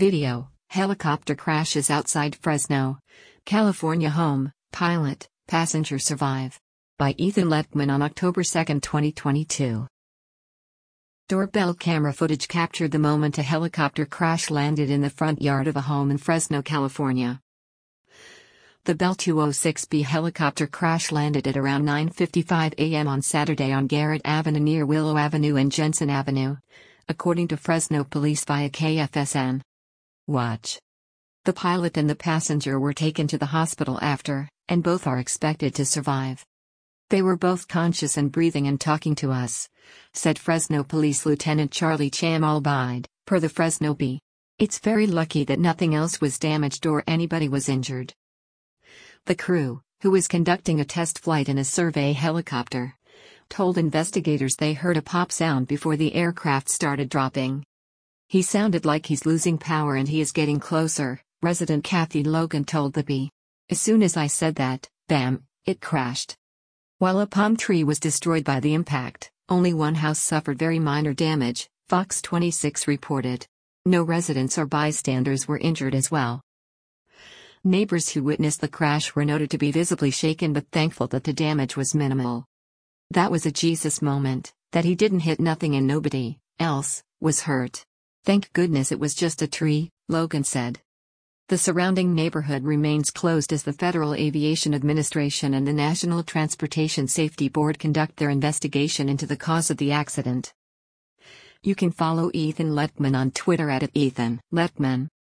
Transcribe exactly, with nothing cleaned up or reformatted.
Video: helicopter crashes outside Fresno, California home, pilot, passenger survive. By Ethan Lettman on October second, twenty twenty-two. Doorbell camera footage captured the moment a helicopter crash landed in the front yard of a home in Fresno, California. The Bell two oh six B helicopter crash landed at around nine fifty-five a m on Saturday on Garrett Avenue near Willow Avenue and Jensen Avenue, according to Fresno police via K F S N. Watch. The pilot and the passenger were taken to the hospital after, and both are expected to survive. They were both conscious and breathing and talking to us, said Fresno Police Lieutenant Charlie Chamalbide, per the Fresno Bee. It's very lucky that nothing else was damaged or anybody was injured. The crew, who was conducting a test flight in a survey helicopter, told investigators they heard a pop sound before the aircraft started dropping. He sounded like he's losing power and he is getting closer, resident Kathy Logan told the Bee. As soon as I said that, bam, it crashed. While a palm tree was destroyed by the impact, only one house suffered very minor damage, Fox twenty-six reported. No residents or bystanders were injured as well. Neighbors who witnessed the crash were noted to be visibly shaken but thankful that the damage was minimal. That was a Jesus moment, that he didn't hit nothing and nobody else was hurt. Thank goodness it was just a tree, Logan said. The surrounding neighborhood remains closed as the Federal Aviation Administration and the National Transportation Safety Board conduct their investigation into the cause of the accident. You can follow Ethan Lettman on Twitter at Ethan Lettman.